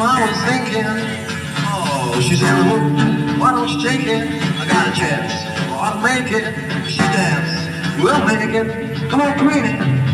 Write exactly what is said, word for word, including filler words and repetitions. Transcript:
I was thinking, oh, she said, look, why don't you take it? I got a chance. Oh, I'll make it. She dance, we'll make it. Come on, Queenie.